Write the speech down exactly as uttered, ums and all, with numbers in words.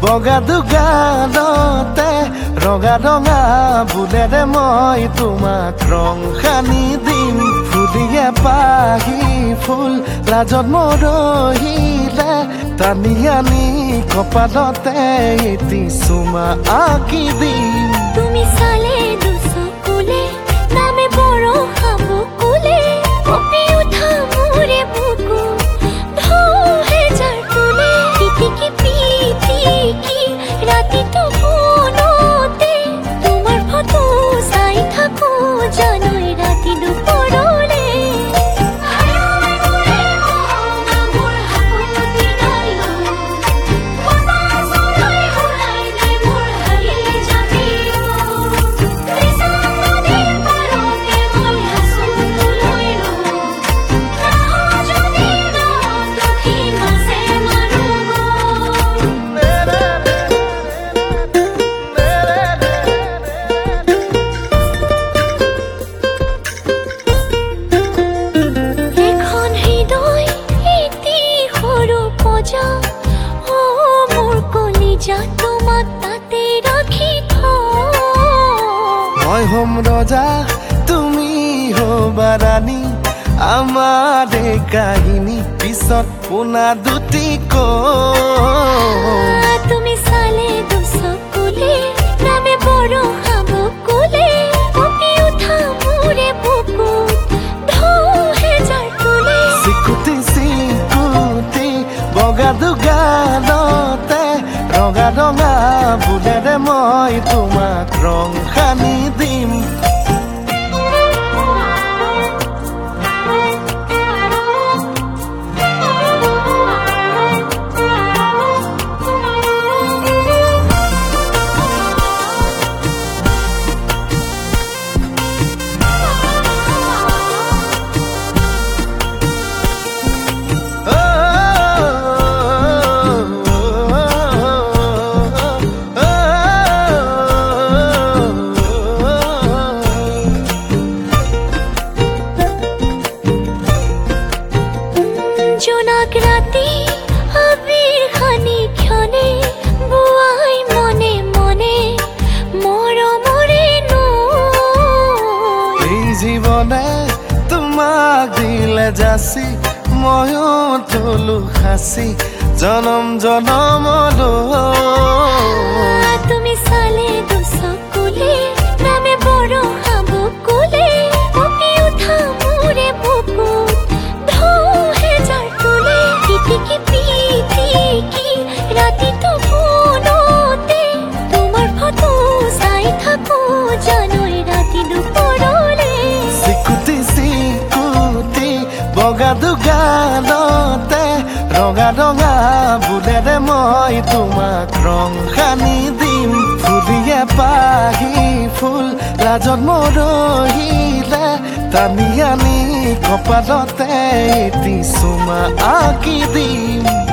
বগা দুগালতে ৰঙা ৰঙা বুলেৰে মই তোমাক ৰং সানি দিম ফুলিয়ে পাহি ফুল লাজত মৰহিলে টানি আনি কপালতে এটি চুমা আঁকি দিম তুমি চালে দুচকুলে নামে বড় হাবুকুলে কপি উঠা মোৰে বুকু ঢৌহে যাৰ তুলে পিটিকি পিটিকি ৰাতিটো ফোনতে তোমাৰ ফটো চাই থাকো জানৈ ৰাতি দুপৰলে মই হম ৰজা তুমি হবা ৰাণী আমাৰ এই কাহিনী পিছত পোনা দুটি তুমি চালে দুচকুলে নামে বড় হাবুকুলে কপি উঠা মোৰে বুকু ঢৌহে যাৰ তুলে চিকুটি চিকুটি বগা দুগালতে ৰঙা ৰঙা বুলেৰে মই তোমাক ৰং সানি দিম জোনাক ৰাতি আবিৰ খানি ক্ষণে বুৱাই মনে মনে মৰমৰে নৈ এই জীৱনে তোমাক দিলে যাচি ময়ো থলো সাঁচি জনম জনমলৈ তুমি চালে দুচকুলে নামে বড় হাবুকুলে কপি উঠা মোৰে বুকু ঢৌহে যাৰ তুলে পিটিকি পিটিকি ৰাতিটো ফোনতে তোমাৰ ফটো চাই থাকো জানৈ ৰাতি দুপৰলে চিকুটি চিকুটি বগা দুগালতে ৰঙা ৰঙা বুলেৰে মই তোমাক ৰং সানি দিম ফুলিয়ে পাহি ফুল লাজত মৰহিলে টানি আনি কপালতে এটি চুমা আঁকি দিম